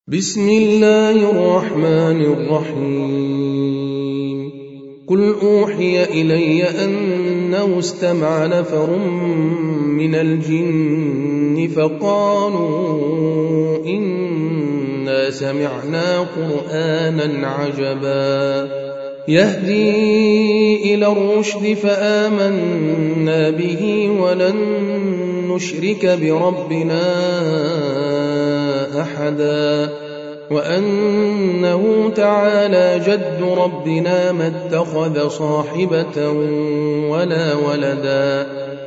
بسم الله الرحمن الرحيم قل أوحي إلي أنه استمع نفر من الجن فقالوا إنا سمعنا قرآنا عجبا يهدي إلى الرشد فآمنا به ولن نشرك بربنا أحدا وأنه تعالى جد ربنا ما اتخذ صاحبة ولا ولدا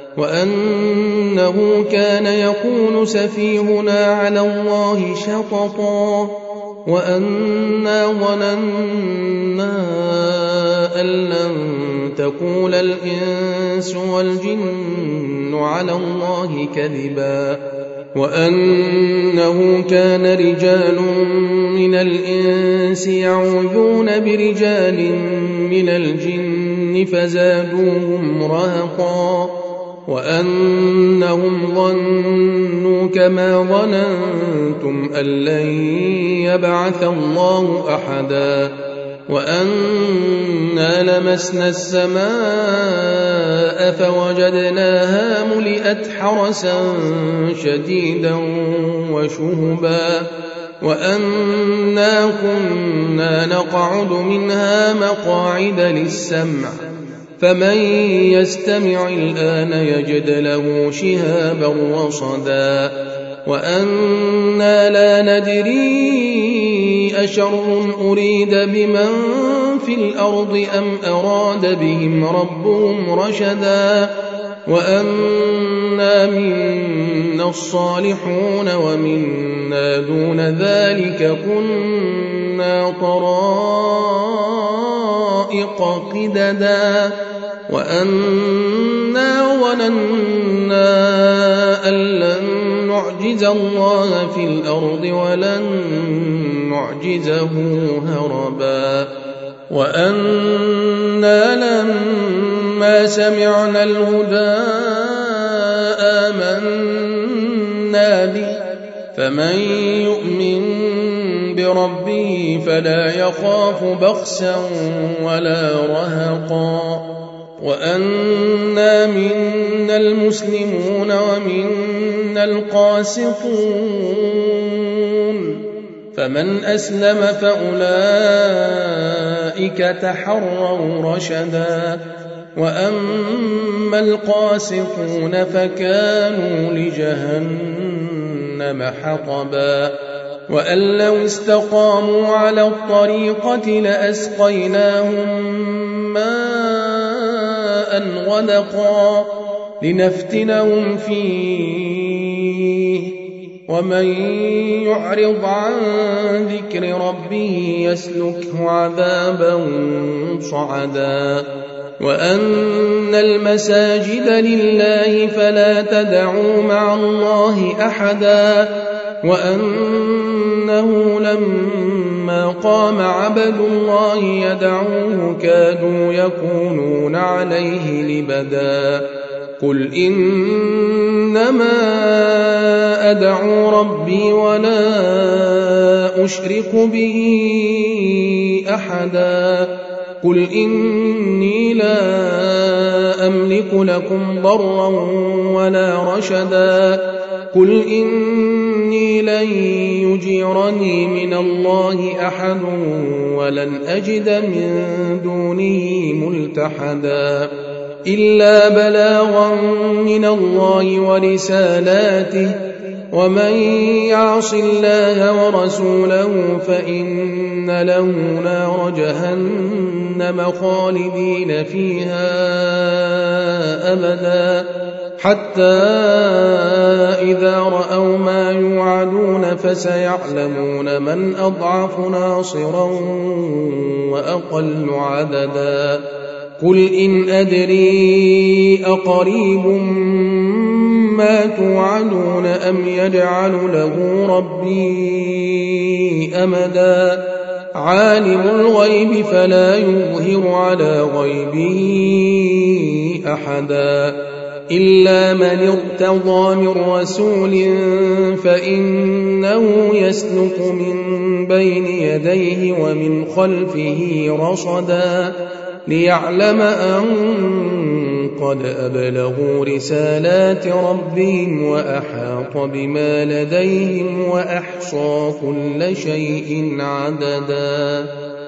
وأنه كان يقول سفيهنا على الله شططا وأنا ظننا أن لن تقول الإنس والجن على الله كذبا وأنه كان رجال من الإنس يعوذون برجال من الجن فزادوهم رهقا وأنهم ظنوا كما ظننتم أن لن يبعث الله أحدا وأنا لمسنا السماء فوجدناها ملئت حرسا شديدا وشهبا وأنا كنا نقعد منها مقاعد للسمع فمن يستمع الآن يجد له شهابا رصدا وأنا لا ندري أشر أريد بمن في الأرض أم أراد بهم ربهم رشدا وأنا منا الصالحون ومنا دون ذلك كنا طرائق قددا وأنا ظننا أن لن نعجز الله في الأرض ولن نعجزه هربا وأنا لما سمعنا الهدى آمنا به فمن يؤمن بربه فلا يخاف بخسا ولا رهقا وأنا منا المسلمون ومنا القاسطون فمن أسلم فأولئك تحروا رشدا وأما القاسطون فكانوا لجهنم حطبا وأن لو استقاموا على الطريقة لأسقيناهم ماء غدقا لنفتنهم فيه ومن يعرض عن ذكر ربه يسلكه عذابا صعدا وأن المساجد لله فلا تدعوا مع الله أحدا وأنه لما قام عبد الله يدعوه كادوا يكونون عليه لبدا قل إنما أدعو ربي ولا أشرك به أحدا قل إني لا أملك لكم ضرا ولا رشدا قل إني لن يجيرني من الله أحد ولن أجد من دونه ملتحدا إلا بلاغا من الله ورسالاته ومن يعص الله ورسوله فإن له نار جهنم خالدين فيها أبدا حتى إذا رأوا ما يوعدون فسيعلمون من أضعف ناصرا وأقل عددا قل إن أدري أقريب ما توعدون أم يجعل له ربي أمدا عالم الغيب فلا يظهر على غيبه أحدا إلا من ارتضى من رسول فإنه يسلك من بين يديه ومن خلفه رصدا ليعلم أن قد أبلغوا رسالات ربهم وأحاط بما لديهم وأحصى كل شيء عددا